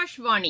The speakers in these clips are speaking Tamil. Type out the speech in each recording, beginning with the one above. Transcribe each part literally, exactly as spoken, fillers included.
ஆகாஷ்வாணி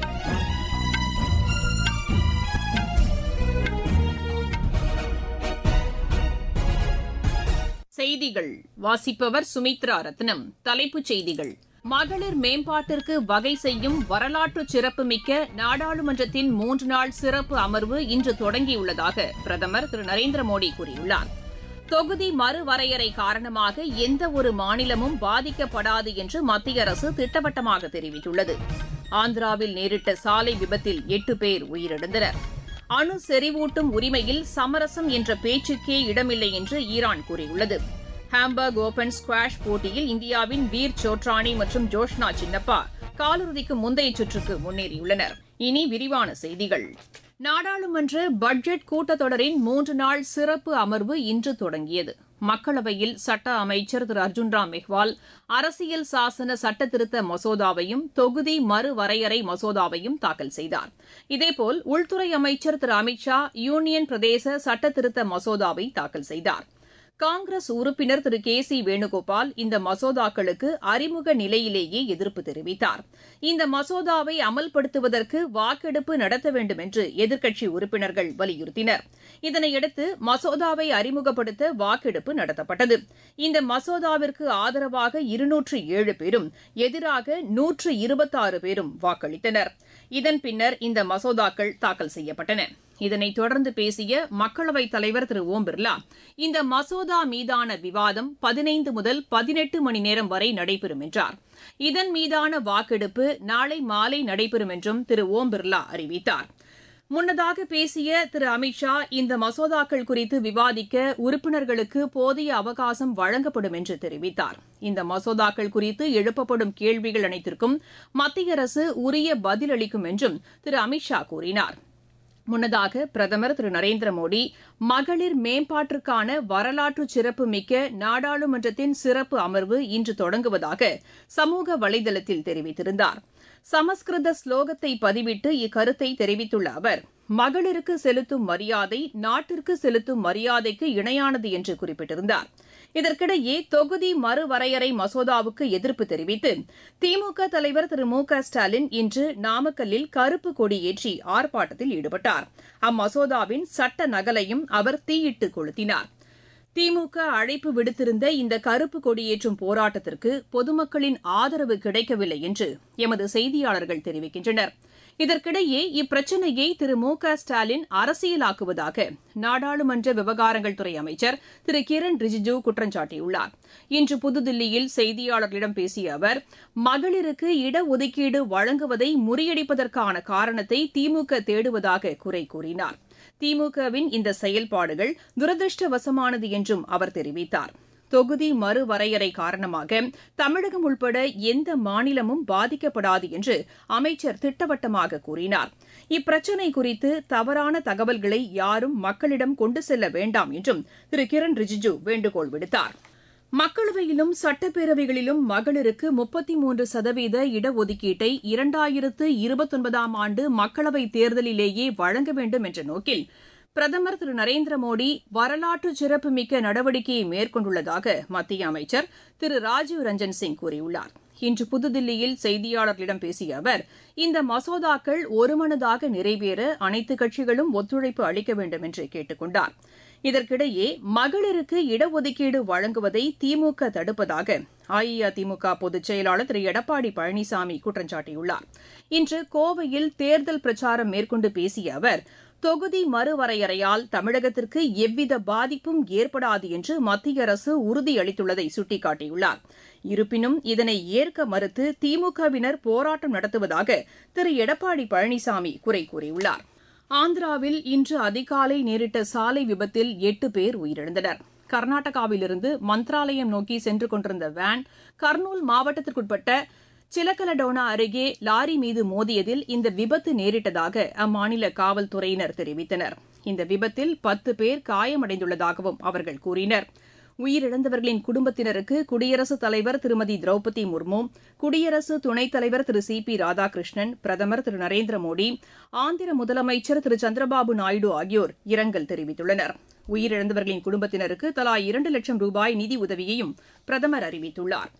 செய்திகள் வாசிப்பவர் சுமித்ரா ரத்னம். தலைப்புச் செய்திகள்: மகளிர் மேம்பாட்டிற்கு வகை செய்யும் வரலாற்று சிறப்புமிக்க நாடாளுமன்றத்தின் மூன்று நாள் சிறப்பு அமர்வு இன்று தொடங்கியுள்ளதாக பிரதமர் திரு நரேந்திர மோடி கூறியுள்ளார். தொகுதி மறுவரையறை காரணமாக எந்தவொரு மாநிலமும் பாதிக்கப்படாது என்று மத்திய அரசு திட்டவட்டமாக தெரிவித்துள்ளது. ஆந்திராவில் நேரிட்ட சாலை விபத்தில் எட்டு பேர் உயிரிழந்தனர். அணு செறிவூட்டும் உரிமையில் சமரசம் என்ற பேச்சுக்கே இடமில்லை என்று ஈரான் கூறியுள்ளது. ஹாம்பர்க் ஓபன் ஸ்குவாஷ் போட்டியில் இந்தியாவின் வீர் சோட்ரானி மற்றும் ஜோஷ்னா சின்னப்பா காலிறுதிக்கு முந்தைய சுற்றுக்கு முன்னேறியுள்ளனர். இனி விரிவான செய்திகள். நாடாளுமன்ற பட்ஜெட் கூட்டத்தொடரின் மூன்று நாள் சிறப்பு அமர்வு இன்று தொடங்கியது. மக்களவையில் சட்ட அமைச்சர் திரு அர்ஜுன் ராம் மெஹ்வால் அரசியல் சாசன சட்டத்திருத்த மசோதாவையும் தொகுதி மறுவரையறை மசோதாவையும் தாக்கல் செய்தார். இதேபோல் உள்துறை அமைச்சர் திரு அமித் ஷா யூனியன் பிரதேச சட்டத்திருத்த மசோதாவை தாக்கல் செய்தார். காங்கிரஸ் உறுப்பினர் திரு கே சி வேணுகோபால் இந்த மசோதாக்களுக்கு அறிமுக நிலையிலேயே எதிர்ப்பு தெரிவித்தார். இந்த மசோதாவை அமல்படுத்துவதற்கு வாக்கெடுப்பு நடத்த வேண்டும் என்று எதிர்க்கட்சி உறுப்பினர்கள் வலியுறுத்தினர். இதனையடுத்து மசோதாவை அறிமுகப்படுத்த வாக்கெடுப்பு நடத்தப்பட்டது. இந்த மசோதாவிற்கு ஆதரவாக இருநூற்று ஏழு பேரும் எதிராக நூற்று இருபத்தாறு பேரும் வாக்களித்தனர். இதன் பின்னர் இந்த மசோதாக்கள் தாக்கல் செய்யப்பட்டன. இதனைத் தொடர்ந்து பேசிய மக்களவைத் தலைவர் திரு ஓம் பிர்லா, இந்த மசோதா மீதான விவாதம் பதினைந்து முதல் பதினெட்டு மணி நேரம் வரை நடைபெறும் என்றார். இதன் மீதான வாக்கெடுப்பு நாளை மாலை நடைபெறும் என்றும் திரு ஓம் பிர்லா அறிவித்தார். முன்னதாக பேசிய திரு அமித் ஷா, இந்த மசோதாக்கள் குறித்து விவாதிக்க உறுப்பினர்களுக்கு போதிய அவகாசம் வழங்கப்படும் என்று தெரிவித்தார். இந்த மசோதாக்கள் குறித்து எழுப்பப்படும் கேள்விகள் அனைத்திற்கும் மத்திய அரசு உரிய பதிலளிக்கும் என்றும் திரு அமித் ஷா கூறினார். முன்னதாக பிரதமர் திரு நரேந்திர மோடி மகளிர் மேம்பாட்டிற்கான வரலாற்று சிறப்புமிக்க நாடாளுமன்றத்தின் சிறப்பு அமர்வு இன்று தொடங்குவதாக சமூக வலைதளத்தில் தெரிவித்திருந்தார். சமஸ்கிருத ஸ்லோகத்தை பதிவிட்டு இக்கருத்தை தெரிவித்துள்ள அவர், மகளிருக்கு செலுத்தும் மரியாதை நாட்டிற்கு செலுத்தும் மரியாதைக்கு இணையானது என்று குறிப்பிட்டிருந்தார். இதற்கிடையே தொகுதி மறுவரையறை மசோதாவுக்கு எதிர்ப்பு தெரிவித்து திமுக தலைவர் திரு மு க ஸ்டாலின் இன்று நாமக்கல்லில் கருப்பு கொடியேற்றி ஆர்ப்பாட்டத்தில் ஈடுபட்டார். அம்மசோதாவின் சட்ட நகலையும் அவர் தீயிட்டு கொளுத்தினார். திமுக அழைப்பு விடுத்திருந்த இந்த கருப்பு கொடியேற்றும் போராட்டத்திற்கு பொதுமக்களின் ஆதரவு கிடைக்கவில்லை என்று எமது செய்தியாளர்கள் தெரிவிக்கின்றனர். இதற்கிடையே இப்பிரச்சினையை திரு மு க ஸ்டாலின் அரசியலாக்குவதாக நாடாளுமன்ற விவகாரங்கள் துறை அமைச்சர் திரு கிரண் ரிஜிஜூ குற்றம் சாட்டியுள்ளார். இன்று புதுதில்லியில் செய்தியாளர்களிடம் பேசிய அவர், மகளிருக்கு இடஒதுக்கீடு வழங்குவதை முறியடிப்பதற்கான காரணத்தை திமுக தேடுவதாக குறை கூறினார். திமுகவின் இந்த செயல்பாடுகள் துரதிருஷ்டவசமானது என்றும் அவர் தெரிவித்தார். தொகுதி மறுவரையறை காரணமாக தமிழகம் உள்பட எந்த மாநிலமும் பாதிக்கப்படாது என்று அமைச்சர் திட்டவட்டமாக கூறினார். இப்பிரச்சினை குறித்து தவறான தகவல்களை யாரும் மக்களிடம் கொண்டு செல்ல வேண்டாம் என்றும் திரு கிரண் ரிஜிஜூ வேண்டுகோள் விடுத்தார். மக்களவையிலும் சட்டப்பேரவைகளிலும் மகளிருக்கு முப்பத்தி மூன்று சதவீத இடஒதுக்கீட்டை இரண்டாயிரத்து இருபத்தொன்பதாம் ஆண்டு மக்களவைத் தேர்தலிலேயே வழங்க வேண்டும் என்ற நோக்கில் பிரதமர் திரு நரேந்திர மோடி வரலாற்று சிறப்புமிக்க நடவடிக்கையை மேற்கொண்டுள்ளதாக மத்திய அமைச்சர் திரு ராஜீவ் ரஞ்சன் சிங் கூறியுள்ளார். இன்று புதுதில்லியில் செய்தியாளர்களிடம் பேசிய அவர், இந்த மசோதாக்கள் ஒருமனதாக நிறைவேற அனைத்து கட்சிகளும் ஒத்துழைப்பு அளிக்க வேண்டும் என்று கேட்டுக் கொண்டார். இதற்கிடையே மகளிருக்கு இடஒதுக்கீடு வழங்குவதை திமுக தடுப்பதாக அஇஅதிமுக பொதுச் செயலாளர் திரு எடப்பாடி பழனிசாமி குற்றம் சாட்டியுள்ளார். இன்று கோவையில் தேர்தல் பிரச்சாரம் மேற்கொண்டு பேசிய அவர், தொகுதி மறுவரையறையால் தமிழகத்திற்கு எவ்வித பாதிப்பும் ஏற்படாது என்று மத்திய அரசு உறுதியளித்துள்ளதை சுட்டிக்காட்டியுள்ளார். இருப்பினும் இதனை ஏற்க மறுத்து திமுகவினர் போராட்டம் நடத்துவதாக திரு எடப்பாடி பழனிசாமி குறை கூறியுள்ளார். ஆந்திராவில் இன்று அதிகாலை நேரிட்ட சாலை விபத்தில் எட்டு பேர் உயிரிழந்தனர். கர்நாடகாவிலிருந்து மந்த்ராலயம் நோக்கி சென்று கொண்டிருந்த வேன் கர்னூல் மாவட்டத்திற்குட்பட்ட சிலக்கலடோனா அருகே லாரி மீது மோதியதில் இந்த விபத்து நேரிட்டதாக அம்மாநில காவல்துறையினர் தெரிவித்தனர். இந்த விபத்தில் பத்து பேர் காயமடைந்துள்ளதாகவும் அவர்கள் கூறினர். உயிரிழந்தவர்களின் குடும்பத்தினருக்கு குடியரசுத் தலைவர் திருமதி திரௌபதி முர்மு, குடியரசு துணைத் தலைவர் திரு சி பி ராதாகிருஷ்ணன், பிரதமர் திரு நரேந்திர மோடி, ஆந்திர முதலமைச்சர் திரு சந்திரபாபு நாயுடு ஆகியோர் இரங்கல் தெரிவித்துள்ளனர். உயிரிழந்தவர்களின் குடும்பத்தினருக்கு தலா இரண்டு லட்சம் ரூபாய் நிதி உதவியையும் பிரதமர் அறிவித்துள்ளார்.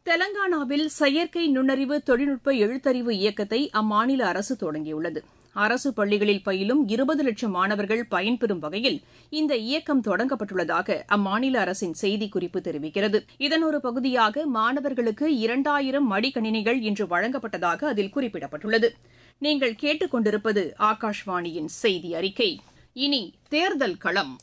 தெலங்கானாவில் செயற்கை நுண்ணறிவு தொழில்நுட்ப எழுத்தறிவு இயக்கத்தை அம்மாநில அரசு தொடங்கியுள்ளது. அரசு பள்ளிகளில் பயிலும் இருபது லட்சம் மாணவர்கள் பயன்பெறும் வகையில் இந்த இயக்கம் தொடங்கப்பட்டுள்ளதாக அம்மாநில அரசின் செய்திக்குறிப்பு தெரிவிக்கிறது. இதன் ஒரு பகுதியாக மாணவர்களுக்கு இரண்டாயிரம் மடிக்கணினிகள் இன்று வழங்கப்பட்டதாக அதில் குறிப்பிடப்பட்டுள்ளது. நீங்கள் கேட்டுக் கொண்டிருப்பது ஆகாஷ்வாணியின் செய்தி அறிக்கை. இனி தேர்தல் களம்.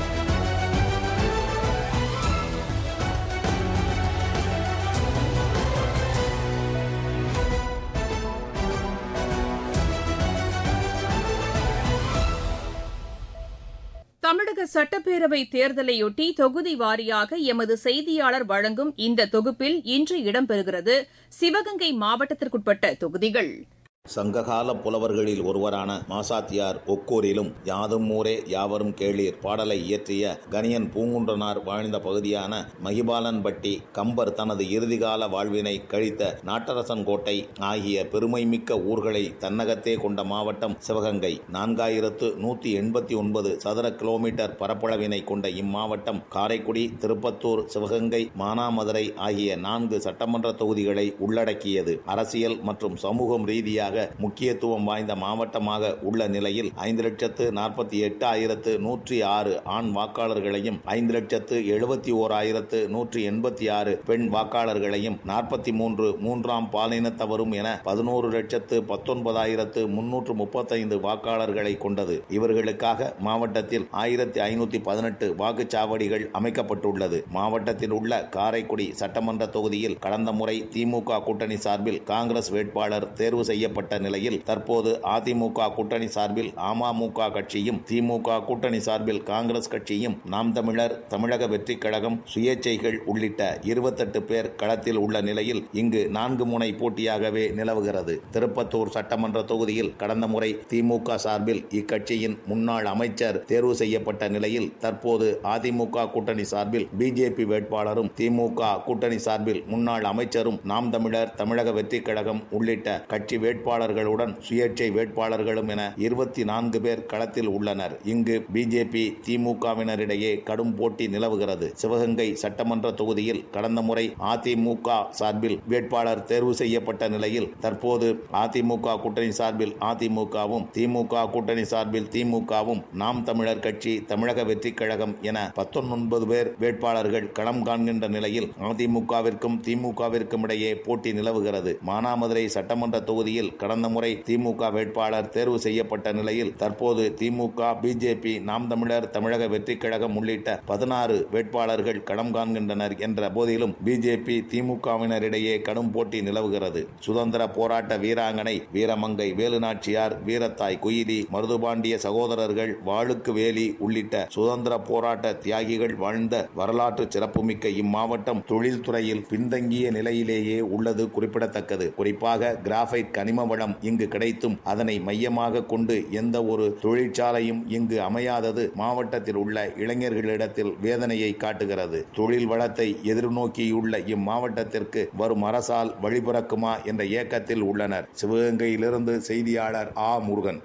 தமிழக சட்டப்பேரவை தேர்தலையொட்டி தொகுதி வாரியாக எமது செய்தியாளர் வழங்கும் இந்த தொகுப்பில் இன்று இடம்பெறுகிறது சிவகங்கை மாவட்டத்திற்குட்பட்ட தொகுதிகள். சங்ககால புலவர்களில் ஒருவரான மாசாத்தியார் ஒக்கூரிலும் யாதும் ஊரே யாவரும் கேளீர் பாடலை இயற்றிய கணியன் பூங்குன்றனார் வாழ்ந்த பகுதியான மகிபாலன்பட்டி கம்பர் தனது இறுதிகால வாழ்வினை கழித்த நாட்டரசன் கோட்டை ஆகிய பெருமைமிக்க ஊர்களை தன்னகத்தே கொண்ட மாவட்டம் சிவகங்கை. நான்காயிரத்து நூற்றி எண்பத்தி ஒன்பது சதுர கிலோமீட்டர் பரப்பளவினை கொண்ட இம்மாவட்டம் காரைக்குடி, திருப்பத்தூர், சிவகங்கை, மானாமதுரை ஆகிய நான்கு சட்டமன்ற தொகுதிகளை உள்ளடக்கியது. அரசியல் மற்றும் சமூகம் ரீதியாக முக்கியத்துவம் வாய்ந்த மாவட்டமாக உள்ள நிலையில் ஐந்து லட்சத்து நாற்பத்தி எட்டு ஆயிரத்து நூற்றி ஆறு ஆண் வாக்காளர்களையும் ஐந்து லட்சத்து எழுபத்தி ஓர் ஆயிரத்து நூற்றி எண்பத்தி ஆறு பெண் வாக்காளர்களையும் நாற்பத்தி மூன்று மூன்றாம் பாலினத்தவரும் என பதினோரு லட்சத்து பத்தொன்பதாயிரத்து முன்னூற்று முப்பத்தைந்து வாக்காளர்களை கொண்டது. இவர்களுக்காக மாவட்டத்தில் ஆயிரத்தி ஐநூத்தி பதினெட்டு வாக்குச்சாவடிகள் அமைக்கப்பட்டுள்ளது. மாவட்டத்தில் உள்ள காரைக்குடி சட்டமன்ற தொகுதியில் கடந்த முறை திமுக கூட்டணி சார்பில் காங்கிரஸ் வேட்பாளர் தேர்வு செய்யப்பட்ட நிலையில் தற்போது அதிமுக கூட்டணி சார்பில் அமமுக கட்சியும் திமுக கூட்டணி சார்பில் காங்கிரஸ் கட்சியும் நாம் தமிழர், தமிழக வெற்றி கழகம், சுயேச்சைகள் உள்ளிட்ட இருபத்தெட்டு பேர் களத்தில் உள்ள நிலையில் இங்கு நான்கு முனை போட்டியாகவே நிலவுகிறது. திருப்பத்தூர் சட்டமன்ற தொகுதியில் கடந்த முறை திமுக சார்பில் இக்கட்சியின் முன்னாள் அமைச்சர் தேர்வு செய்யப்பட்ட நிலையில் தற்போது அதிமுக கூட்டணி சார்பில் பிஜேபி வேட்பாளரும் திமுக கூட்டணி சார்பில் முன்னாள் அமைச்சரும் நாம் தமிழர், தமிழக வெற்றி கழகம் உள்ளிட்ட கட்சி வேட்பாளர்களுடன் சுயேட்சை வேட்பாளர்களும் என இருபத்தி நான்கு பேர் களத்தில் உள்ளனர். இங்கு பிஜேபி திமுகவினரிடையே கடும் போட்டி நிலவுகிறது. சிவகங்கை சட்டமன்ற தொகுதியில் கடந்த முறை அதிமுக சார்பில் வேட்பாளர் தேர்வு செய்யப்பட்ட நிலையில் தற்போது அதிமுக கூட்டணி சார்பில் அதிமுகவும் திமுக கூட்டணி சார்பில் திமுகவும் நாம் தமிழர் கட்சி, தமிழக வெற்றி கழகம் என பத்தொன்பது பேர் வேட்பாளர்கள் களம் காண்கின்ற நிலையில் அதிமுகவிற்கும் திமுகவிற்கும் இடையே போட்டி நிலவுகிறது. மானாமதுரை சட்டமன்ற தொகுதியில் கடந்த முறை திமுக வேட்பாளர் தேர்வு செய்யப்பட்ட நிலையில் தற்போது திமுக, பிஜேபி, நாம் தமிழர், தமிழக வெற்றி கழகம் உள்ளிட்ட பதினாறு வேட்பாளர்கள் களம் காண்கின்றனர் என்ற போதிலும் பிஜேபி திமுகவினரிடையே கடும் போட்டி நிலவுகிறது. சுதந்திர போராட்ட வீராங்கனை வீரமங்கை வேலுநாச்சியார், வீரத்தாய் குயிலி, மருதுபாண்டிய சகோதரர்கள், வாளுக்கு வேலி உள்ளிட்ட சுதந்திர போராட்ட தியாகிகள் வாழ்ந்த வரலாற்று சிறப்புமிக்க இம்மாவட்டம் தொழில்துறையில் பின்தங்கிய நிலையிலேயே உள்ளது குறிப்பிடத்தக்கது. குறிப்பாக கிராஃபைட் கனிம வளம் இங்கு கிடைத்தும் அதனை மையமாக கொண்டு எந்த ஒரு தொழிற்சாலையும் இங்கு அமையாதது மாவட்டத்தில் உள்ள இளைஞர்களிடத்தில் வேதனையை காட்டுகிறது. தொழில் வளத்தை எதிர்நோக்கியுள்ள இம்மாவட்டத்திற்கு வரும் அரசால் வழிபிறக்குமா என்ற ஏக்கத்தில் உள்ளனர். சிவகங்கையிலிருந்து செய்தியாளர் ஆ முருகன்.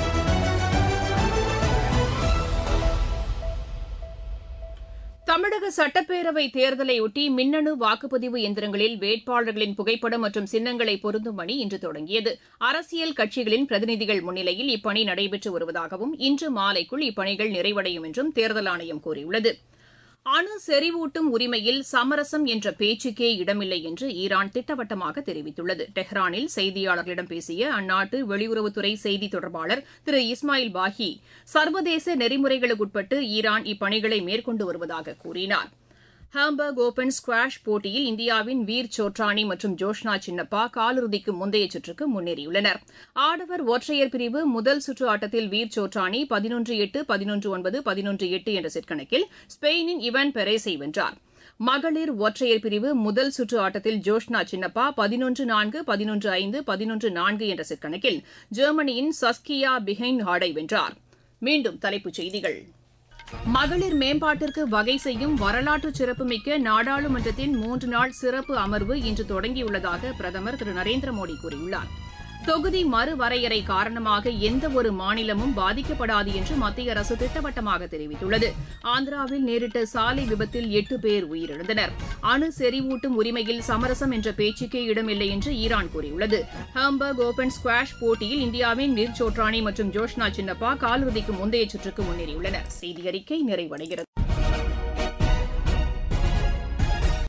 தமிழக சட்டப்பேரவை தேர்தலையொட்டி மின்னணு வாக்குப்பதிவு எந்திரங்களில் வேட்பாளர்களின் புகைப்படம் மற்றும் சின்னங்களை பொருத்தும் பணி இன்று தொடங்கியது. அரசியல் கட்சிகளின் பிரதிநிதிகள் முன்னிலையில் இப்பணி நடைபெற்று வருவதாகவும் இன்று மாலைக்குள் இப்பணிகள் நிறைவடையும் என்றும் தேர்தல் ஆணையம் கூறியுள்ளது. அணு செறிவூட்டும் உரிமையில் சமரசம் என்ற பேச்சுக்கே இடமில்லை என்று ஈரான் திட்டவட்டமாக தெரிவித்துள்ளது. டெஹ்ரானில் செய்தியாளர்களிடம் பேசிய அந்நாட்டு வெளியுறவுத்துறை செய்தி தொடர்பாளர் திரு இஸ்மாயில் பாகி சர்வதேச நெறிமுறைகளுக்குட்பட்டு ஈரான் இப்பணிகளை மேற்கொண்டு வருவதாக கூறினார். ஹாம்பர்க் ஓபன் ஸ்குவாஷ் போட்டியில் இந்தியாவின் வீர் சோட்ரானி மற்றும் ஜோஷ்னா சின்னப்பா காலிறுதிக்கு முந்தைய சுற்றுக்கு முன்னேறியுள்ளனர். ஆடவர் ஒற்றையர் பிரிவு முதல் சுற்று ஆட்டத்தில் வீர் சோட்ரானி பதினொன்று எட்டு, பதினொன்று ஒன்பது, பதினொன்று எட்டு என்ற செட் கணக்கில் ஸ்பெயினின் இவான் பெரேஸை வென்றார். மகளிர் ஒற்றையர் பிரிவு முதல் சுற்று ஆட்டத்தில் ஜோஷ்னா சின்னப்பா பதினொன்று நான்கு, பதினொன்று ஐந்து, பதினொன்று நான்கு என்ற செட் கணக்கில் ஜெர்மனியின் சஸ்கியா பிஹைன் ஹார்டை வென்றார். மீண்டும் தலைப்புச் செய்திகள். மகளிர் மேம்பாட்டிற்கு வகை செய்யும் வரலாற்று சிறப்புமிக்க நாடாளுமன்றத்தின் மூன்று நாள் சிறப்பு அமர்வு இன்று தொடங்கியுள்ளதாக பிரதமர் திரு நரேந்திர மோடி கூறியுள்ளார். தொகுதி மறுவரையறை காரணமாக எந்தவொரு மாநிலமும் பாதிக்கப்படாது என்று மத்திய அரசு திட்டவட்டமாக தெரிவித்துள்ளது. ஆந்திராவில் நேரிட்ட சாலை விபத்தில் எட்டு பேர் உயிரிழந்தனர். அணு செறிவூட்டும் உரிமையில் சமரசம் என்ற பேச்சுக்கே இடமில்லை என்று ஈரான் கூறியுள்ளது. ஹாம்பர்க் ஓபன் ஸ்குவாஷ் போட்டியில் இந்தியாவின் நீர் சோட்ரானி மற்றும் ஜோஷ்னா சின்னப்பா காலிறுதிக்கு முந்தைய சுற்றுக்கு முன்னேறியுள்ளனர். செய்தி அறிக்கை நிறைவடைகிறது.